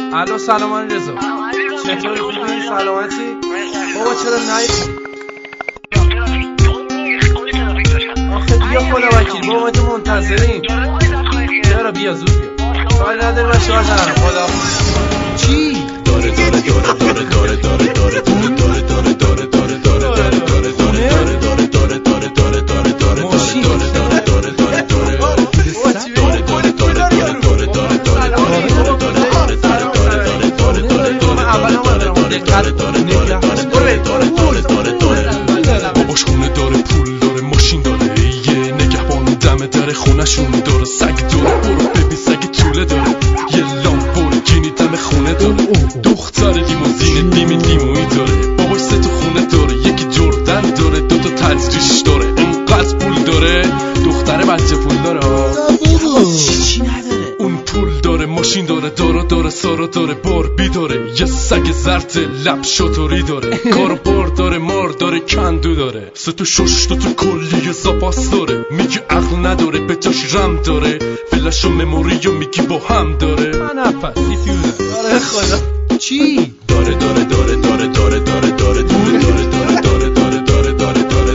الو سلام رضا، چطوری؟ خوبی؟ سلامتی؟ بابا چرا آخه بیا خدا وکیل، بابا ما تو منتظریم. چرا؟ بیا زود بیا، کاری نداری من شما زنم. خدا چی؟ داره داره داره داره داره داره داره داره داره داره داره داره داره باباش خونه داره، پول داره، ماشین داره، یه نگهبان دم در خونشون داره، سگ داره، برو ببین سگ طوله داره، یه لامبورگینی دم خونه داره، دختر لیموزین لیمویی داره، باباش 3 تا خونه داره، یکی جردن داره، 2 تا تجریش داره، انقدر پول داره، دختر بچه پول داره. چی نداره؟ اون پول داره، ماشین داره، داره سارا داره، باربی داره، یه سگ زرد لب شطوری داره، کار بار داره، مار داره، کندو داره، 3 تا شش، 2 تا کلی زاپاس داره، میگه عقل نداره به جاش رم داره، فلش و مموری و میگی با هم داره. من نفس دیفیوزر داره. خدا چی؟ داره داره داره داره داره داره داره داره داره داره داره داره داره داره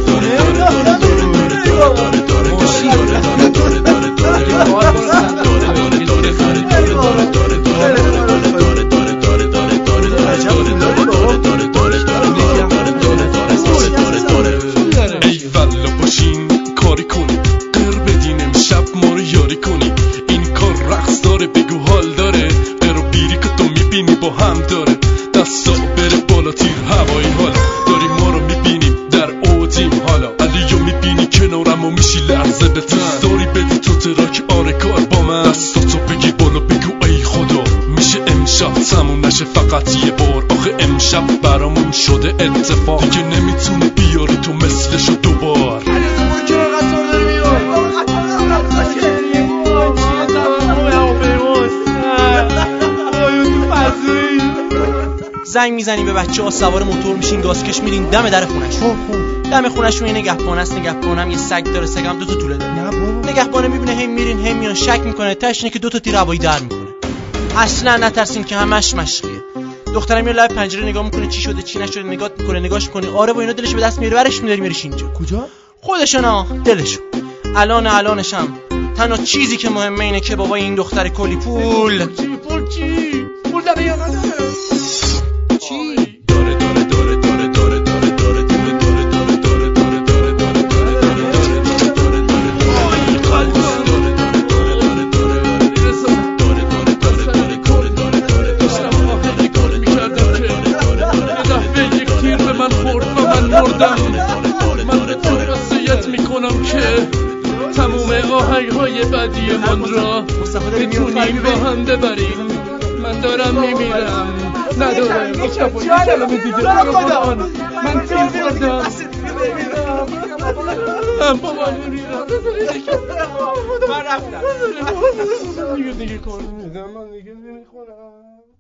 فقط یه بار، آخه امشب برامون شده اتفاق، دیگه نمیتونه بیاری تو مثلشو دوبار. زنگ میزنی به بچه‌ها، سوار موتور میشین، گازکش میرین دم در خونش. دم خونش یه نگهبان است، نگهبانم یه سگ داره، سگم 2 تا توله داره. نگهبانه میبینه هم میرین هم میان، شک میکنه، تاش اینه که 2 تا تیر هوایی در میکنه. اصلا نترسین که همش مشقیه. دخترم میاد لب پنجره نگاه میکنه چی شده چی نشده، نگاش میکنه، آره با اینا دلش به دست میاره، برش میداری میریش اینجا. کجا؟ خودشونا، دلشون. الانشم تنها چیزی که مهمه اینه که بابای این دختر کلی پول داره یا نداره. چی؟ داره داره داره داره داره داره داره داره داره داره تموم آهنگ‌های بعدی من را بتونیم با هم ببریم. من دارم میمیرم، نداره مصطفی یه کلمه دیگه من فیلم خوردم، بابا میمیرم، من رفتم دیگه کار میدم، من دیگه نمیخورم.